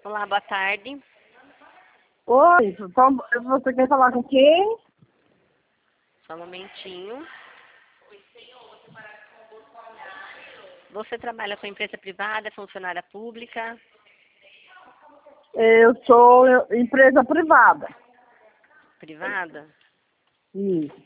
Olá, boa tarde. Oi, você quer falar com quem? Só um momentinho. Você trabalha com empresa privada, funcionária pública? Eu sou empresa privada. Privada? Isso.